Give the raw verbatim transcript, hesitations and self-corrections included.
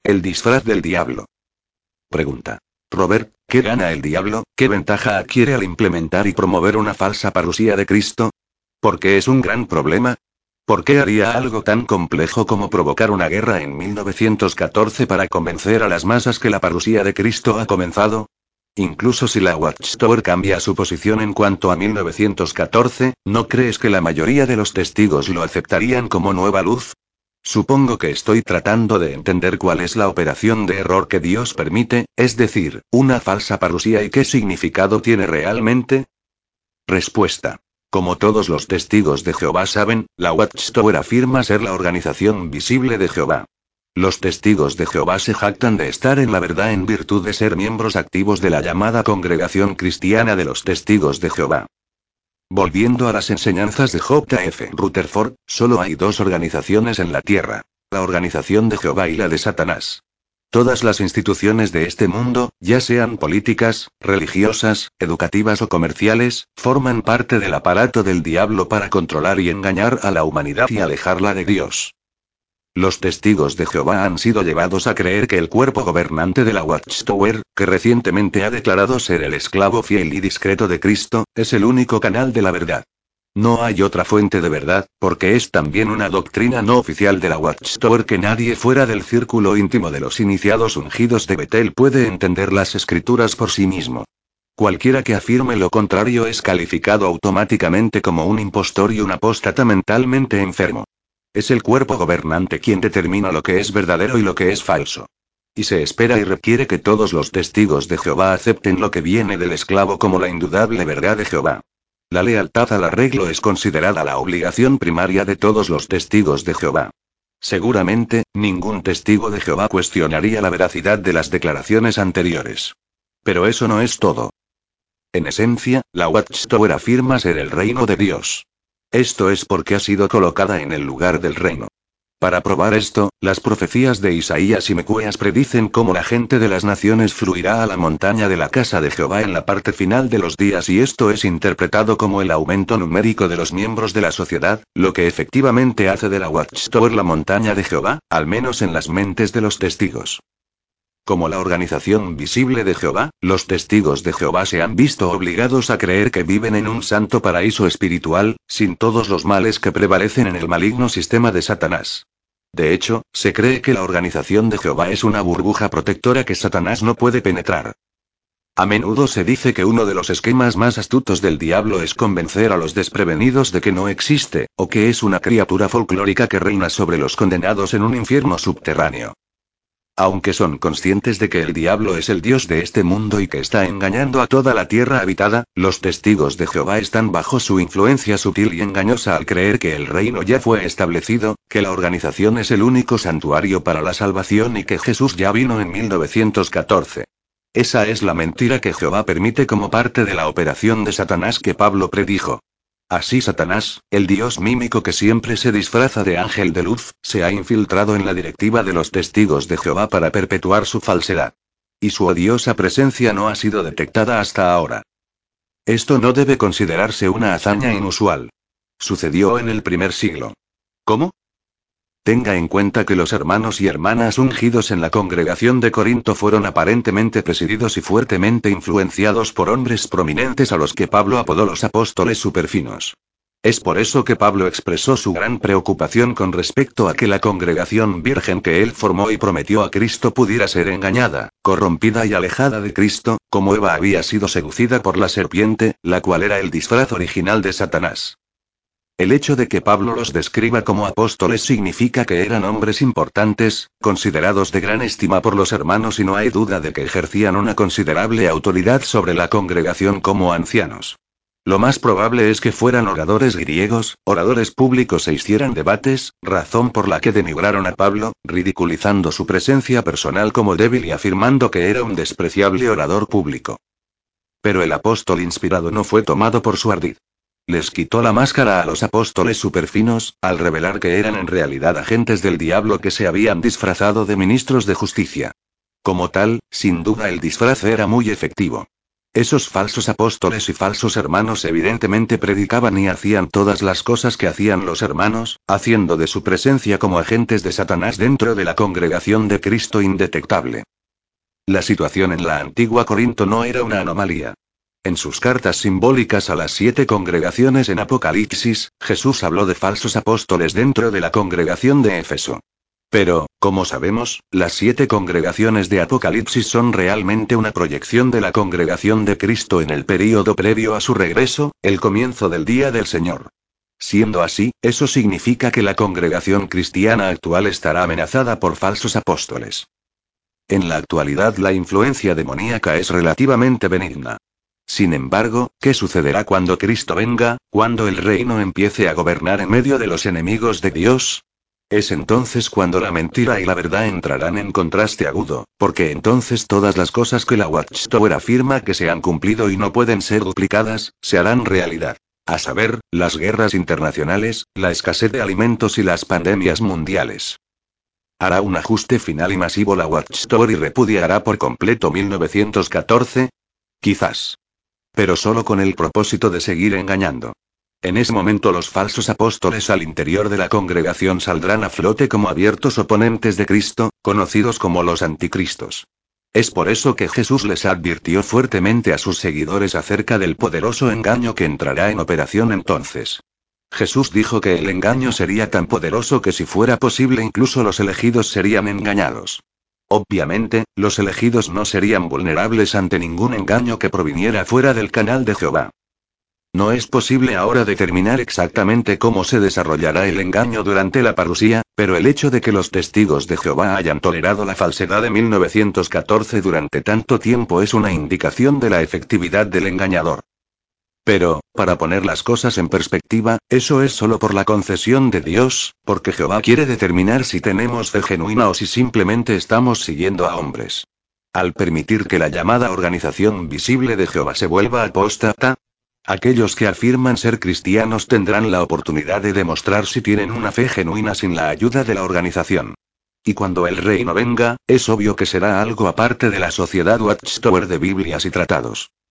El disfraz del diablo. Pregunta. Robert, ¿qué gana el diablo? ¿Qué ventaja adquiere al implementar y promover una falsa parusía de Cristo? ¿Por qué es un gran problema? ¿Por qué haría algo tan complejo como provocar una guerra en mil novecientos catorce para convencer a las masas que la parusía de Cristo ha comenzado? Incluso si la Watchtower cambia su posición en cuanto a mil novecientos catorce, ¿no crees que la mayoría de los testigos lo aceptarían como nueva luz? Supongo que estoy tratando de entender cuál es la operación de error que Dios permite, es decir, una falsa parusía y qué significado tiene realmente. Respuesta. Como todos los testigos de Jehová saben, la Watchtower afirma ser la organización visible de Jehová. Los testigos de Jehová se jactan de estar en la verdad en virtud de ser miembros activos de la llamada Congregación Cristiana de los Testigos de Jehová. Volviendo a las enseñanzas de J F Rutherford, solo hay dos organizaciones en la tierra: la organización de Jehová y la de Satanás. Todas las instituciones de este mundo, ya sean políticas, religiosas, educativas o comerciales, forman parte del aparato del diablo para controlar y engañar a la humanidad y alejarla de Dios. Los testigos de Jehová han sido llevados a creer que el cuerpo gobernante de la Watchtower, que recientemente ha declarado ser el esclavo fiel y discreto de Cristo, es el único canal de la verdad. No hay otra fuente de verdad, porque es también una doctrina no oficial de la Watchtower que nadie fuera del círculo íntimo de los iniciados ungidos de Betel puede entender las escrituras por sí mismo. Cualquiera que afirme lo contrario es calificado automáticamente como un impostor y un apóstata mentalmente enfermo. Es el cuerpo gobernante quien determina lo que es verdadero y lo que es falso. Y se espera y requiere que todos los testigos de Jehová acepten lo que viene del esclavo como la indudable verdad de Jehová. La lealtad al arreglo es considerada la obligación primaria de todos los testigos de Jehová. Seguramente, ningún testigo de Jehová cuestionaría la veracidad de las declaraciones anteriores. Pero eso no es todo. En esencia, la Watchtower afirma ser el reino de Dios. Esto es porque ha sido colocada en el lugar del reino. Para probar esto, las profecías de Isaías y Miqueas predicen cómo la gente de las naciones fluirá a la montaña de la casa de Jehová en la parte final de los días, y esto es interpretado como el aumento numérico de los miembros de la sociedad, lo que efectivamente hace de la Watchtower la montaña de Jehová, al menos en las mentes de los testigos. Como la organización visible de Jehová, los testigos de Jehová se han visto obligados a creer que viven en un santo paraíso espiritual, sin todos los males que prevalecen en el maligno sistema de Satanás. De hecho, se cree que la organización de Jehová es una burbuja protectora que Satanás no puede penetrar. A menudo se dice que uno de los esquemas más astutos del diablo es convencer a los desprevenidos de que no existe, o que es una criatura folclórica que reina sobre los condenados en un infierno subterráneo. Aunque son conscientes de que el diablo es el dios de este mundo y que está engañando a toda la tierra habitada, los testigos de Jehová están bajo su influencia sutil y engañosa al creer que el reino ya fue establecido, que la organización es el único santuario para la salvación y que Jesús ya vino en mil novecientos catorce. Esa es la mentira que Jehová permite como parte de la operación de Satanás que Pablo predijo. Así Satanás, el dios mímico que siempre se disfraza de ángel de luz, se ha infiltrado en la directiva de los testigos de Jehová para perpetuar su falsedad. Y su odiosa presencia no ha sido detectada hasta ahora. Esto no debe considerarse una hazaña inusual. Sucedió en el primer siglo. ¿Cómo? Tenga en cuenta que los hermanos y hermanas ungidos en la congregación de Corinto fueron aparentemente presididos y fuertemente influenciados por hombres prominentes a los que Pablo apodó los apóstoles superfinos. Es por eso que Pablo expresó su gran preocupación con respecto a que la congregación virgen que él formó y prometió a Cristo pudiera ser engañada, corrompida y alejada de Cristo, como Eva había sido seducida por la serpiente, la cual era el disfraz original de Satanás. El hecho de que Pablo los describa como apóstoles significa que eran hombres importantes, considerados de gran estima por los hermanos, y no hay duda de que ejercían una considerable autoridad sobre la congregación como ancianos. Lo más probable es que fueran oradores griegos, oradores públicos e hicieran debates, razón por la que denigraron a Pablo, ridiculizando su presencia personal como débil y afirmando que era un despreciable orador público. Pero el apóstol inspirado no fue tomado por su ardid. Les quitó la máscara a los apóstoles superfinos, al revelar que eran en realidad agentes del diablo que se habían disfrazado de ministros de justicia. Como tal, sin duda el disfraz era muy efectivo. Esos falsos apóstoles y falsos hermanos evidentemente predicaban y hacían todas las cosas que hacían los hermanos, haciendo de su presencia como agentes de Satanás dentro de la congregación de Cristo indetectable. La situación en la antigua Corinto no era una anomalía. En sus cartas simbólicas a las siete congregaciones en Apocalipsis, Jesús habló de falsos apóstoles dentro de la congregación de Éfeso. Pero, como sabemos, las siete congregaciones de Apocalipsis son realmente una proyección de la congregación de Cristo en el período previo a su regreso, el comienzo del día del Señor. Siendo así, eso significa que la congregación cristiana actual estará amenazada por falsos apóstoles. En la actualidad la influencia demoníaca es relativamente benigna. Sin embargo, ¿qué sucederá cuando Cristo venga, cuando el reino empiece a gobernar en medio de los enemigos de Dios? Es entonces cuando la mentira y la verdad entrarán en contraste agudo, porque entonces todas las cosas que la Watchtower afirma que se han cumplido y no pueden ser duplicadas, se harán realidad. A saber, las guerras internacionales, la escasez de alimentos y las pandemias mundiales. ¿Hará un ajuste final y masivo la Watchtower y repudiará por completo mil novecientos catorce? Quizás. Pero solo con el propósito de seguir engañando. En ese momento los falsos apóstoles al interior de la congregación saldrán a flote como abiertos oponentes de Cristo, conocidos como los anticristos. Es por eso que Jesús les advirtió fuertemente a sus seguidores acerca del poderoso engaño que entrará en operación entonces. Jesús dijo que el engaño sería tan poderoso que si fuera posible incluso los elegidos serían engañados. Obviamente, los elegidos no serían vulnerables ante ningún engaño que proviniera fuera del canal de Jehová. No es posible ahora determinar exactamente cómo se desarrollará el engaño durante la parusía, pero el hecho de que los testigos de Jehová hayan tolerado la falsedad de mil novecientos catorce durante tanto tiempo es una indicación de la efectividad del engañador. Pero, para poner las cosas en perspectiva, eso es solo por la concesión de Dios, porque Jehová quiere determinar si tenemos fe genuina o si simplemente estamos siguiendo a hombres. Al permitir que la llamada organización visible de Jehová se vuelva apóstata, aquellos que afirman ser cristianos tendrán la oportunidad de demostrar si tienen una fe genuina sin la ayuda de la organización. Y cuando el reino venga, es obvio que será algo aparte de la sociedad Watchtower de Biblias y tratados.